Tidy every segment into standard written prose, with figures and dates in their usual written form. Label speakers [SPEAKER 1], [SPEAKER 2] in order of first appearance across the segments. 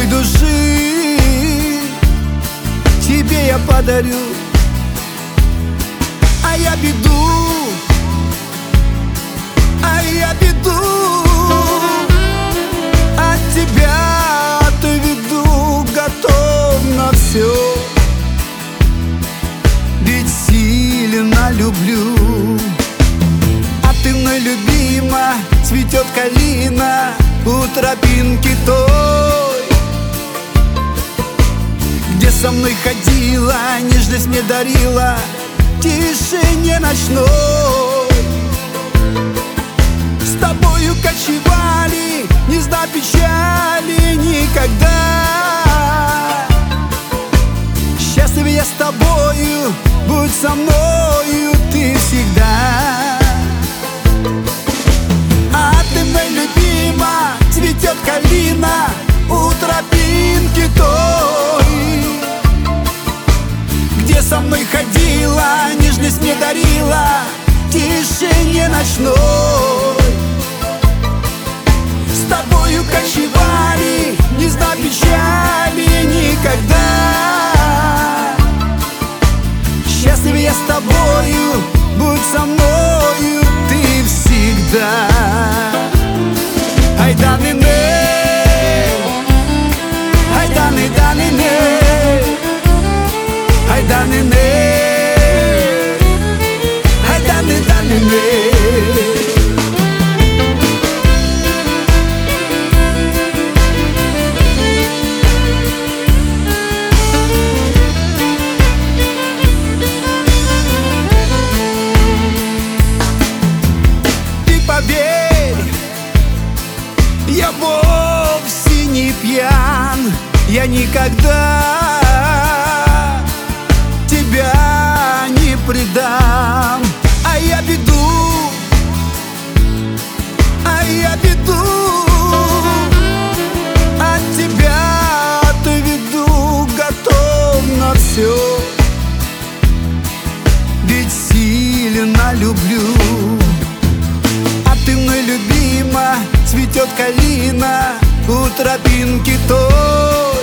[SPEAKER 1] души тебе я подарю. А я беду от тебя ты веду, готов на все, ведь сильно люблю. А ты мной любима, цветет калина у тропинки той, где со мной ходила, нежность мне дарила в тишине ночной. С тобою кочевали, не зная печали никогда. Счастлив я с тобою, будь со мною ты всегда. А ты мной любима, цветет калина у тропинки той, где со мной ходила, нежность мне дарила в тишине ночной. С тобою кочевали, не зная печали никогда. Счастлив я с тобою, будь со мною ты всегда. Ай да не ай да не ай да не ай да не я вовсе не пьян, я никогда тебя не предам. А я беду от тебя ты веду, готов на все, ведь сильно люблю. А ты мной любима, цветет калина у тропинки той,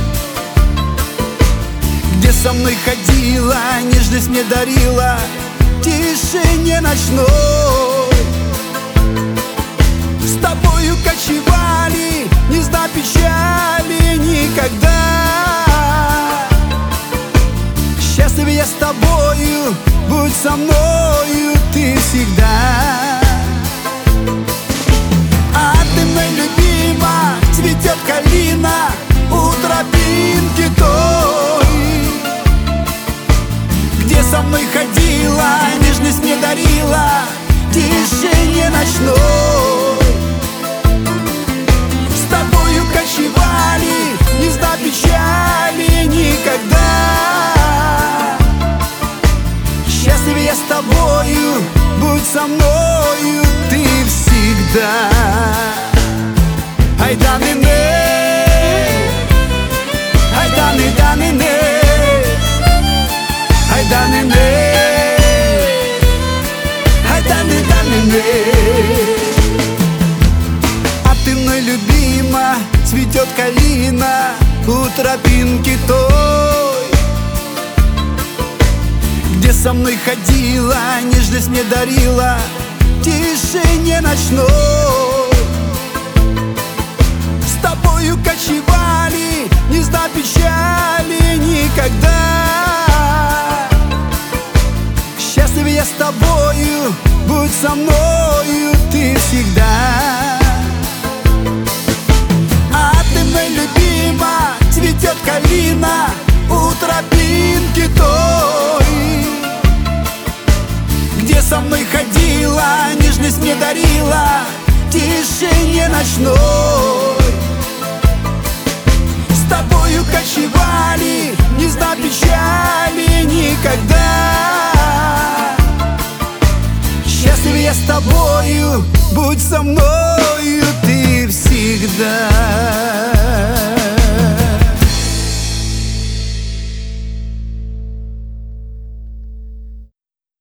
[SPEAKER 1] где со мной ходила, нежность мне дарила в тишине ночной. С тобою кочевали, не зная печали никогда. Счастлив я с тобою, будь со мною ты всегда. А ты мной любима, цветет калина у тропинки той, где со мной ходила, нежность мне дарила в тишине ночной. С тобою кочевали, не зная печали никогда. Счастлив я с тобою, будь со мною ты всегда. Ай да не ай да не ай да не ай да не А ты мной любима, цветет калина у тропинки той, где со мной ходила, нежность мне дарила в тишине ночной. С тобою кочевали, не зная печали никогда. Счастлив я с тобою, будь со мною ты всегда. А ты мной любима, цветет калина у тропинки той, где со мной ходила, нежность мне дарила в тишине ночной. С тобою кочевали, не зная печали никогда. Счастлив я с тобою, будь со мной